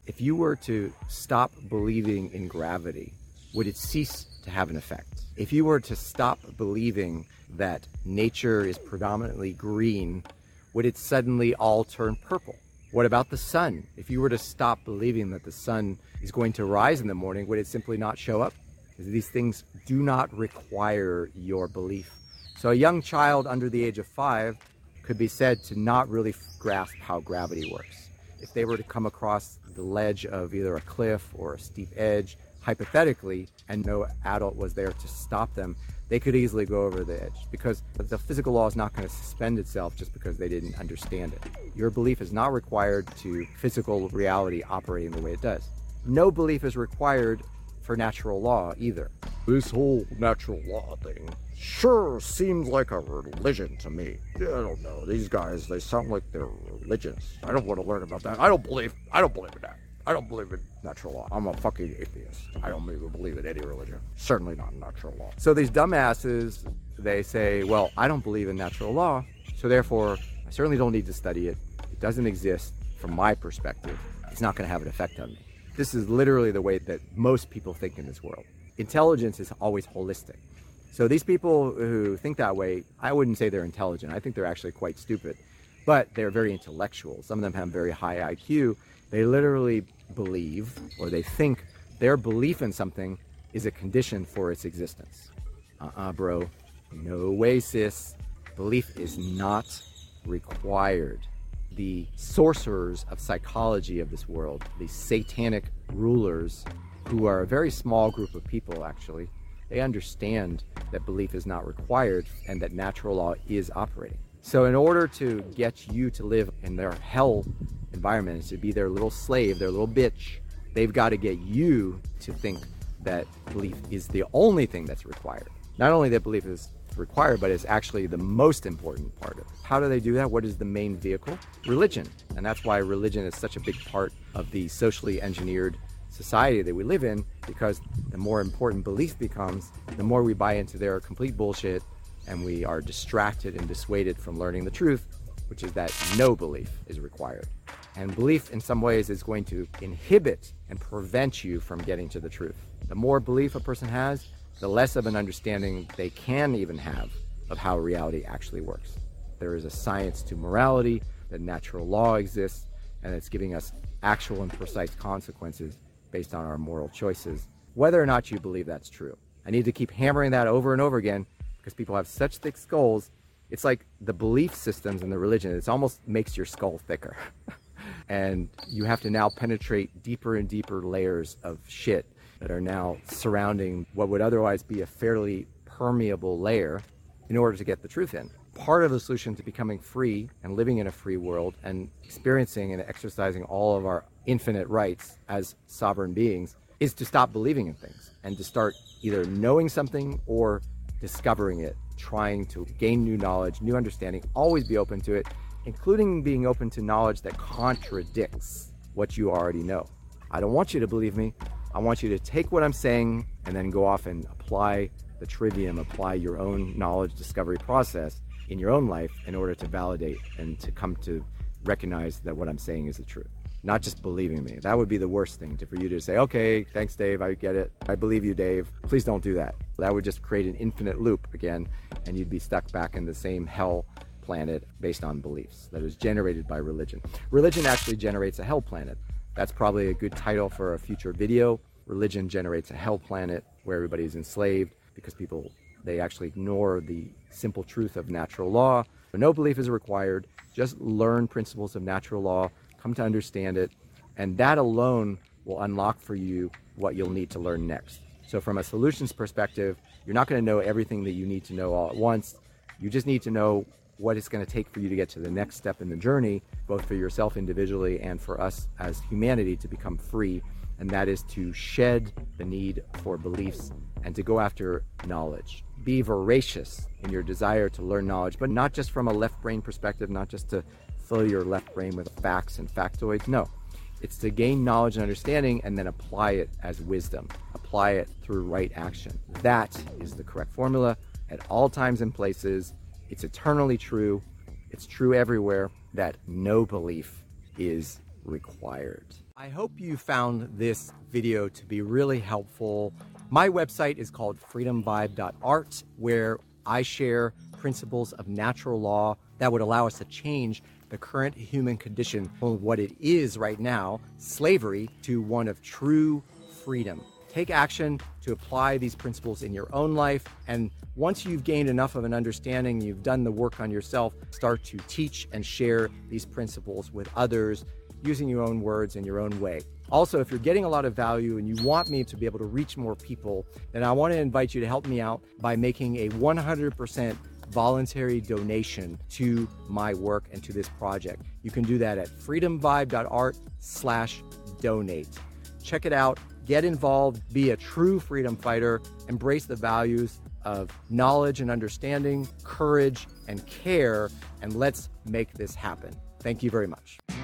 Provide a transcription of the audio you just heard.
If you were to stop believing in gravity, would it cease to have an effect? If you were to stop believing that nature is predominantly green, would it suddenly all turn purple? What about the sun? If you were to stop believing that the sun is going to rise in the morning, would it simply not show up? Because these things do not require your belief. So a young child under the age of 5 could be said to not really grasp how gravity works. If they were to come across the ledge of either a cliff or a steep edge, hypothetically, and no adult was there to stop them, they could easily go over the edge, because the physical law is not going to suspend itself just because they didn't understand it. Your belief is not required to physical reality operating the way it does. No belief is required for natural law either. This whole natural law thing sure seems like a religion to me. I don't know. These guys, they sound like they're religions. I don't want to learn about that. I don't believe in that. I don't believe in natural law. I'm a fucking atheist. I don't even believe in any religion. Certainly not natural law. So these dumbasses, they say, well, I don't believe in natural law, so therefore I certainly don't need to study it. It doesn't exist from my perspective. It's not going to have an effect on me. This is literally the way that most people think in this world. Intelligence is always holistic. So these people who think that way, I wouldn't say they're intelligent. I think they're actually quite stupid. But they're very intellectual. Some of them have very high IQ. They literally believe, or they think their belief in something is a condition for its existence. Bro. No way, sis. Belief is not required. The sorcerers of psychology of this world, the satanic rulers, who are a very small group of people actually, they understand that belief is not required and that natural law is operating. So in order to get you to live in their hell environment, to be their little slave, their little bitch, they've got to get you to think that belief is the only thing that's required. Not only that belief is required, but it's actually the most important part of it. How do they do that? What is the main vehicle? Religion. And that's why religion is such a big part of the socially engineered society that we live in, because the more important belief becomes, the more we buy into their complete bullshit, and we are distracted and dissuaded from learning the truth, which is that no belief is required. And belief in some ways is going to inhibit and prevent you from getting to the truth. The more belief a person has, the less of an understanding they can even have of how reality actually works. There is a science to morality, that natural law exists, and it's giving us actual and precise consequences based on our moral choices, whether or not you believe that's true. I need to keep hammering that over and over again because people have such thick skulls. It's like the belief systems in the religion, it almost makes your skull thicker. And you have to now penetrate deeper and deeper layers of shit that are now surrounding what would otherwise be a fairly permeable layer in order to get the truth in. Part of the solution to becoming free and living in a free world and experiencing and exercising all of our infinite rights as sovereign beings is to stop believing in things and to start either knowing something or discovering it, trying to gain new knowledge, new understanding, always be open to it, including being open to knowledge that contradicts what you already know. I don't want you to believe me. I want you to take what I'm saying and then go off and apply the trivium, apply your own knowledge discovery process in your own life in order to validate and to come to recognize that what I'm saying is the truth. Not just believing me. That would be the worst thing, for you to say, okay, thanks, Dave, I get it. I believe you, Dave. Please don't do that. That would just create an infinite loop again, and you'd be stuck back in the same hell planet based on beliefs that is generated by religion. Religion actually generates a hell planet. That's probably a good title for a future video. Religion generates a hell planet where everybody is enslaved because people, they actually ignore the simple truth of natural law. But no belief is required. Just learn principles of natural law, come to understand it, and that alone will unlock for you what you'll need to learn next. So from a solutions perspective, you're not going to know everything that you need to know all at once. You just need to know what it's going to take for you to get to the next step in the journey, both for yourself individually and for us as humanity to become free, and that is to shed the need for beliefs and to go after knowledge. Be voracious in your desire to learn knowledge, but not just from a left brain perspective, not just to fill your left brain with facts and factoids. No, it's to gain knowledge and understanding and then apply it as wisdom. Apply it through right action. That is the correct formula at all times and places. It's eternally true. It's true everywhere that no belief is required. I hope you found this video to be really helpful. My website is called freedomvibe.art, where I share principles of natural law that would allow us to change the current human condition from what it is right now, slavery, to one of true freedom. Take action to apply these principles in your own life, and once you've gained enough of an understanding, you've done the work on yourself, start to teach and share these principles with others using your own words in your own way. Also, if you're getting a lot of value and you want me to be able to reach more people, then I want to invite you to help me out by making a 100% voluntary donation to my work and to this project. You can do that at freedomvibe.art/donate. Check it out, get involved, be a true freedom fighter, embrace the values of knowledge and understanding, courage and care, and let's make this happen. Thank you very much.